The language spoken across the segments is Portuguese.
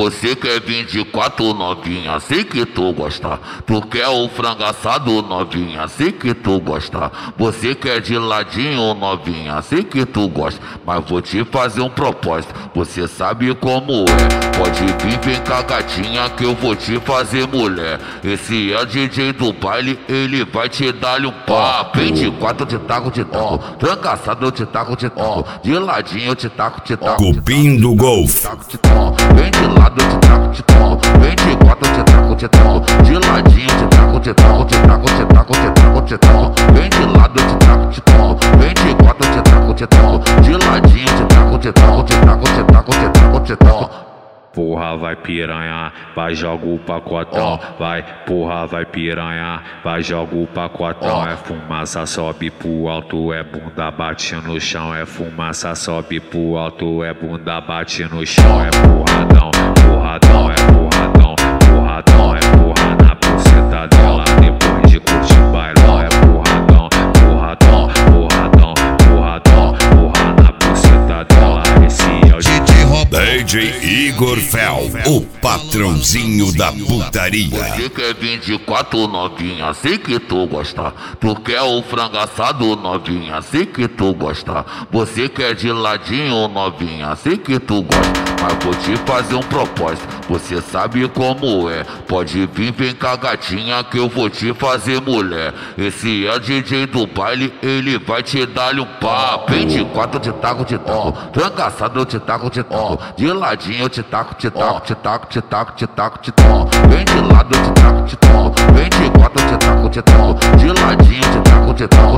Você quer 24 novinha, sei que tu gosta. Tu quer o frango assado novinha, sei que tu gosta. Você quer de ladinho novinha, sei que tu gosta. Mas vou te fazer um propósito, você sabe como é. Pode vir, vem cá gatinha que eu vou te fazer mulher. Esse é o DJ do baile, ele vai te dar-lhe um papo. 24 eu te taco, frango assado eu te taco, de ladinho eu te taco, Cupim do Golf. Vem de lado eu te taco, vem de quatro eu te taco, de ladinho eu te taco, vem de lado eu te taco, vem de quatro eu te taco, de ladinho eu te taco. Porra, vai piranha, vai joga o pacotão. Vai, porra, vai piranha, vai joga o pacotão. É fumaça, sobe pro alto, é bunda bate no chão. É fumaça, sobe pro alto, é bunda bate no chão. É porradão, porradão, é porradão, porradão, é porra na buceta dela. Depois de curtir o bailão, é porradão, porradão, porradão, porradão, porra na buceta dela. Esse é o DJ Igor Fel, o patrãozinho da putaria. Você quer 24 novinha, sei que tu gosta. Tu quer o frango assado novinha, sei que tu gosta. Você quer de ladinho novinha, sei que tu gosta. Mas vou te fazer um propósito, você sabe como é. Pode vir, vem cá gatinha que eu vou te fazer mulher. Esse é o DJ do baile, ele vai te dar-lhe um papo. 24 eu te taco, frango assado eu te taco, de ladinho eu te taco, vem de lado eu te taco, vem de quatro eu te taco, de ladinho eu te taco,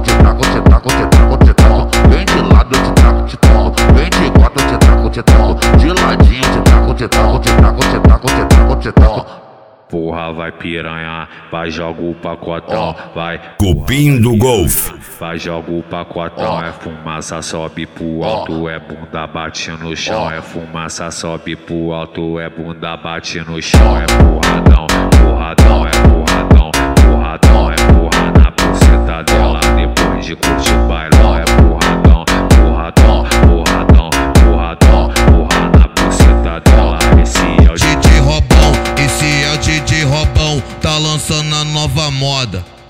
vem de lado eu te taco, vem de quatro eu te taco, de ladinho eu te taco. Porra, vai piranha, vai joga o pacotão. Vai, Cupim do Golf. vai joga o pacotão. É fumaça, sobe pro alto, é bunda bate no chão. É fumaça, sobe pro alto, é bunda bate no chão. É porradão, porradão, é porradão, porradão, é porra na buceta dela. Depois de curtir o bailão, é porradão, porradão, porradão, porradão, porra na buceta dela. Esse é o DJ Robão, esse é o DJ Robão, tá lançando a nova moda.